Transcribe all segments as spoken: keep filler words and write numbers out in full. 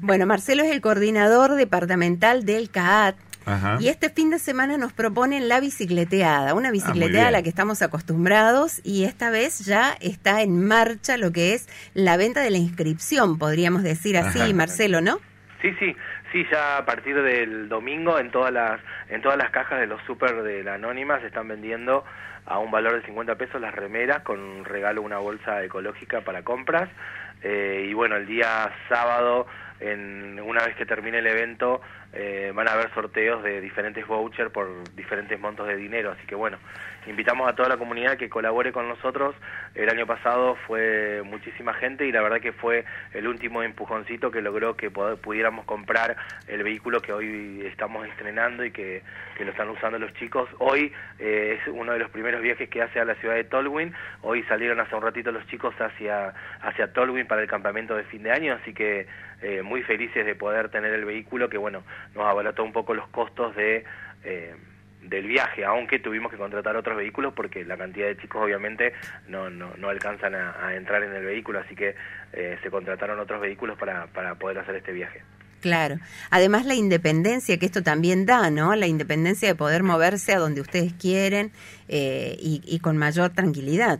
Bueno, Marcelo es el coordinador departamental del C A A T. Ajá. Y este fin de semana nos proponen la bicicleteada, una bicicleteada Ah, a la que estamos acostumbrados, y esta vez ya está en marcha lo que es la venta de la inscripción, podríamos decir así, Ajá. Marcelo, ¿no? Sí, sí, sí, ya a partir del domingo en todas las en todas las cajas de los súper de la Anónima se están vendiendo a un valor de cincuenta pesos las remeras, con un regalo, una bolsa ecológica para compras. Eh, y bueno, el día sábado, en, una vez que termine el evento, eh, van a haber sorteos de diferentes vouchers por diferentes montos de dinero, así que bueno, invitamos a toda la comunidad que colabore con nosotros. El año pasado fue muchísima gente y la verdad que fue el último empujoncito que logró que pudiéramos comprar el vehículo que hoy estamos estrenando y que, que lo están usando los chicos. Hoy eh, es uno de los primeros viajes que hace a la ciudad de Tolwyn. Hoy salieron hace un ratito los chicos hacia, hacia Tolwyn para el campamento de fin de año, así que eh, muy felices de poder tener el vehículo que, bueno, nos abarató un poco los costos de... Eh, del viaje, aunque tuvimos que contratar otros vehículos porque la cantidad de chicos obviamente no no, no alcanzan a, a entrar en el vehículo, así que eh, se contrataron otros vehículos para, para poder hacer este viaje. Claro. Además la independencia que esto también da, ¿no? La independencia de poder moverse a donde ustedes quieren eh, y, y con mayor tranquilidad.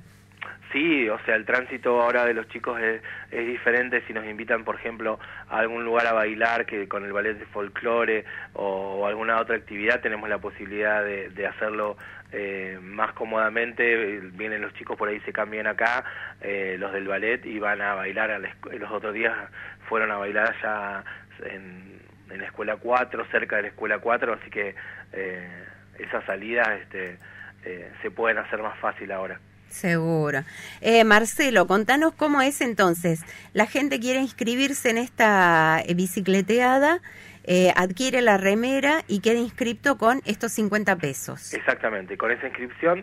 Sí, o sea, el tránsito ahora de los chicos es, es diferente. Si nos invitan, por ejemplo, a algún lugar a bailar, que con el ballet de folclore o, o alguna otra actividad, tenemos la posibilidad de, de hacerlo eh, más cómodamente. Vienen los chicos por ahí, se cambian acá, eh, los del ballet, y van a bailar. A la los otros días fueron a bailar allá en, en la Escuela cuatro, cerca de la Escuela cuatro, así que eh, esas salidas este, eh, se pueden hacer más fácil ahora. Seguro. Eh, Marcelo, contanos cómo es entonces. La gente quiere inscribirse en esta eh, bicicleteada, eh, adquiere la remera y queda inscripto con estos cincuenta pesos. Exactamente, con esa inscripción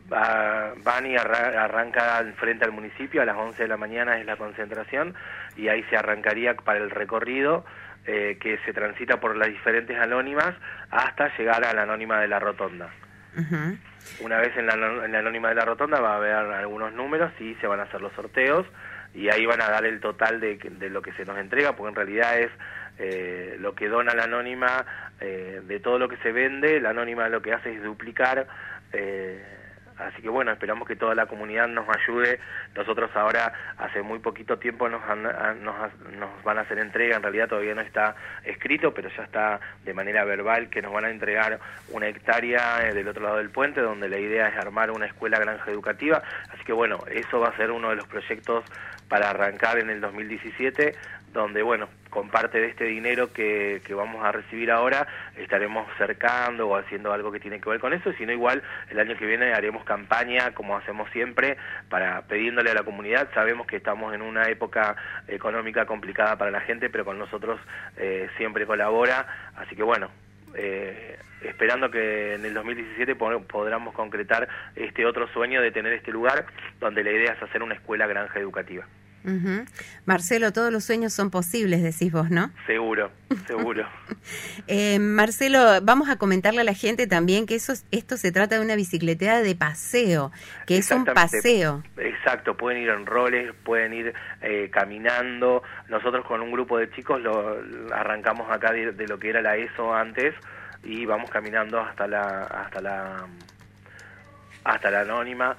va, van y arra arranca frente al municipio, a las once de la mañana es la concentración, y ahí se arrancaría para el recorrido eh, que se transita por las diferentes anónimas hasta llegar a la anónima de la Rotonda. Uh-huh. Una vez en la, en la anónima de la Rotonda va a haber algunos números y se van a hacer los sorteos, y ahí van a dar el total de, de lo que se nos entrega, porque en realidad es eh, lo que dona la anónima, eh, de todo lo que se vende. La anónima lo que hace es duplicar, eh, así que bueno, esperamos que toda la comunidad nos ayude. Nosotros ahora, hace muy poquito tiempo, nos, han, nos, nos van a hacer entrega, en realidad todavía no está escrito, pero ya está de manera verbal, que nos van a entregar una hectárea del otro lado del puente, donde la idea es armar una escuela granja educativa. Así que bueno, eso va a ser uno de los proyectos para arrancar en el dos mil diecisiete, donde bueno, con parte de este dinero que, que vamos a recibir ahora, estaremos cercando o haciendo algo que tiene que ver con eso, y si no, igual el año que viene haremos campaña, como hacemos siempre, para pidiéndole a la comunidad. Sabemos que estamos en una época económica complicada para la gente, pero con nosotros eh, siempre colabora, así que bueno, eh, esperando que en el dos mil diecisiete podamos concretar este otro sueño de tener este lugar, donde la idea es hacer una escuela granja educativa. Uh-huh. Marcelo, todos los sueños son posibles, decís vos, ¿no? Seguro, seguro. eh, Marcelo, vamos a comentarle a la gente también que eso, esto se trata de una bicicleteada de paseo, que es un paseo. Exacto, pueden ir en roles, pueden ir eh, caminando. Nosotros con un grupo de chicos lo arrancamos acá de, de lo que era la ESO antes, y vamos caminando hasta la hasta la hasta la anónima.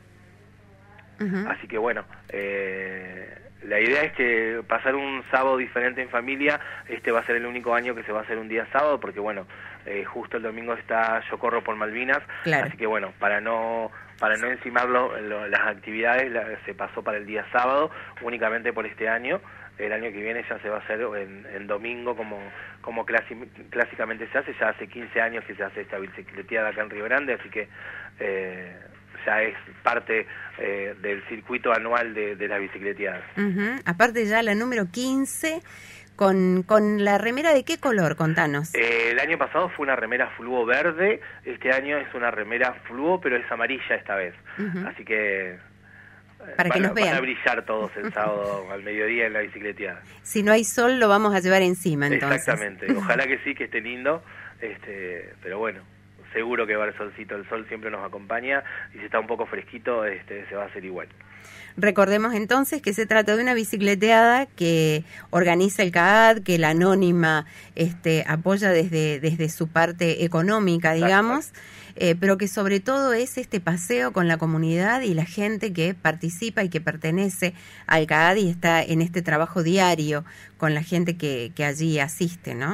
Uh-huh. Así que bueno, eh, la idea es que pasar un sábado diferente en familia. Este va a ser el único año que se va a hacer un día sábado, porque bueno, eh, justo el domingo está Yo Corro por Malvinas, claro. Así que bueno, para no para no encimarlo lo, las actividades, la, se pasó para el día sábado únicamente por este año. El año que viene ya se va a hacer en, en domingo, como como clasi, clásicamente se hace. Ya hace quince años que se hace esta bicicleteada acá en Río Grande, así que eh, ya es parte eh, del circuito anual de, de las bicicleteadas. Uh-huh. Aparte ya la número quince, con, con la remera ¿de qué color? Contanos. Eh, el año pasado fue una remera fluo verde, este año es una remera fluo, pero es amarilla esta vez. Uh-huh. Así que... Para van, que nos vean. Van a brillar todos el sábado al mediodía en la bicicleteada. Si no hay sol, lo vamos a llevar encima, entonces. Exactamente. Ojalá que sí, que esté lindo, este, pero bueno, seguro que va el solcito. El sol siempre nos acompaña, y si está un poco fresquito, este, se va a hacer igual. Recordemos entonces que se trata de una bicicleteada que organiza el C A A D, que la Anónima este, apoya desde, desde su parte económica, digamos, eh, pero que sobre todo es este paseo con la comunidad y la gente que participa y que pertenece al C A A D y está en este trabajo diario con la gente que, que allí asiste, ¿no?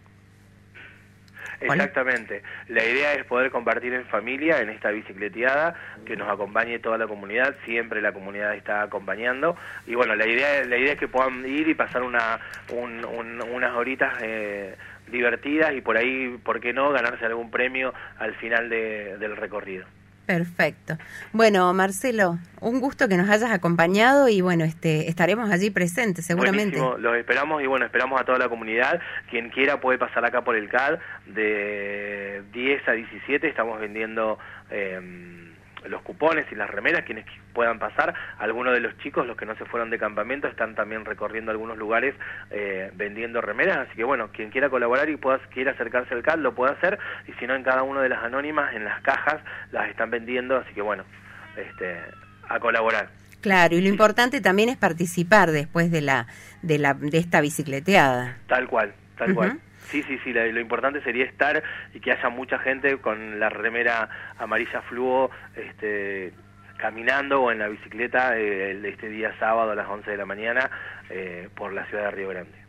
Exactamente. La idea es poder compartir en familia en esta bicicleteada, que nos acompañe toda la comunidad, siempre la comunidad está acompañando, y bueno, la idea la idea es que puedan ir y pasar una un, un, unas horitas eh, divertidas y por ahí, ¿por qué no?, ganarse algún premio al final de, del recorrido. Perfecto. Bueno, Marcelo, un gusto que nos hayas acompañado y bueno, este estaremos allí presentes seguramente. Buenísimo, los esperamos y bueno, esperamos a toda la comunidad. Quien quiera puede pasar acá por el C A D de diez a diecisiete, estamos vendiendo eh, los cupones y las remeras, quienes puedan pasar. Algunos de los chicos, los que no se fueron de campamento, están también recorriendo algunos lugares eh, vendiendo remeras, así que bueno, quien quiera colaborar y pueda, quiera acercarse al C A D lo puede hacer, y si no, en cada una de las anónimas, en las cajas, las están vendiendo, así que bueno, este, a colaborar. Claro, y lo importante también es participar después de la de la de esta bicicleteada. Tal cual, tal Uh-huh. cual. Sí, sí, sí, lo, lo importante sería estar y que haya mucha gente con la remera amarilla fluo, este, caminando o en la bicicleta eh, este día sábado a las once de la mañana eh, por la ciudad de Río Grande.